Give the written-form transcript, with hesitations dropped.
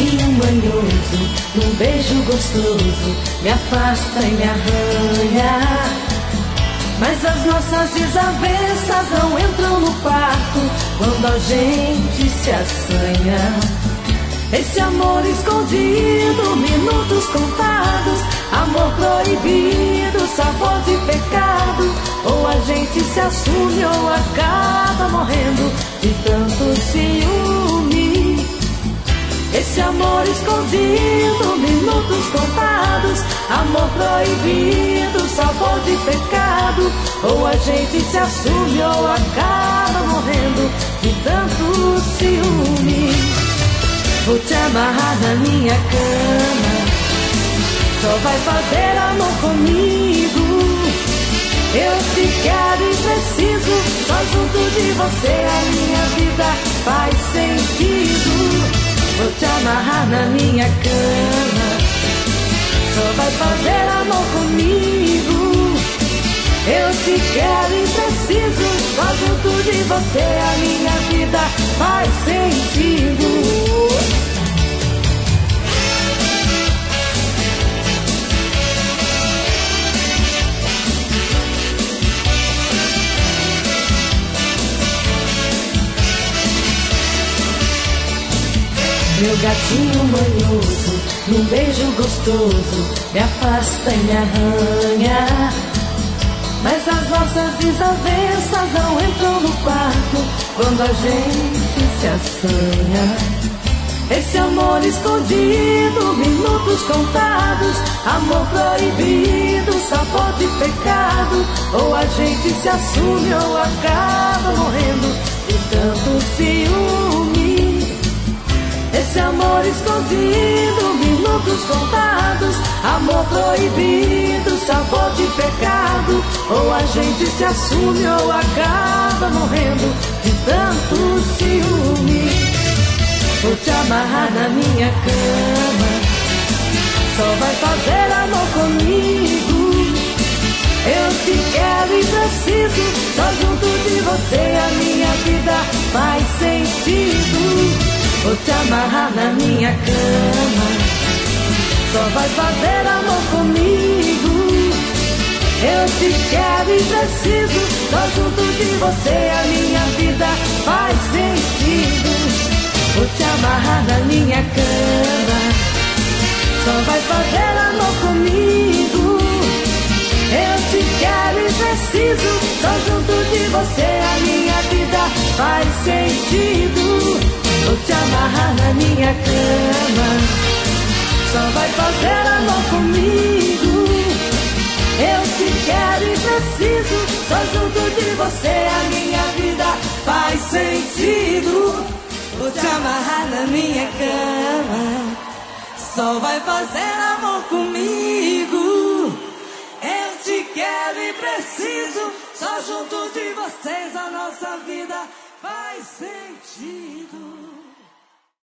gatinho manhoso, num beijo gostoso, me afasta e me arranha. Mas as nossas desavenças não entram no quarto quando a gente se assanha. Esse amor escondido, minutos contados, amor proibido, sabor de pecado. Ou a gente se assume ou acaba morrendo de tanto ciúme. Esse amor escondido, minutos contados, amor proibido, sabor de pecado. Ou a gente se assume ou acaba morrendo de tanto ciúme. Vou te amarrar na minha cama, só vai fazer amor comigo. Eu te quero e preciso, só junto de você a minha vida faz sentido. Vou te amarrar na minha cama, só vai fazer amor comigo. Eu te quero e preciso, só junto de você a minha vida faz sentido. Meu gatinho manhoso, num beijo gostoso, me afasta e me arranha. Mas as nossas desavenças não entram no quarto quando a gente se assanha. Esse amor escondido, minutos contados, amor proibido, sabor de pecado. Ou a gente se assume ou acaba morrendo de tanto ciúme. Esse amor escondido, minutos contados, amor proibido, sabor de pecado. Ou a gente se assume ou acaba morrendo de tanto ciúme. Vou te amarrar na minha cama, só vai fazer amor comigo. Eu te quero e preciso, só junto de você a minha vida faz sentido. Vou te amarrar na minha cama, só vai fazer amor comigo. Eu te quero e preciso, só junto de você a minha vida faz sentido. Vou te amarrar na minha cama, só vai fazer amor comigo. Eu te quero e preciso, só junto de você a minha vida faz sentido. Vou te amarrar na minha cama, só vai fazer amor comigo. Eu te quero e preciso, só junto de você a minha vida faz sentido. Vou te amarrar na minha cama, só vai fazer amor comigo. Eu te quero e preciso, só junto de vocês a nossa vida faz sentido.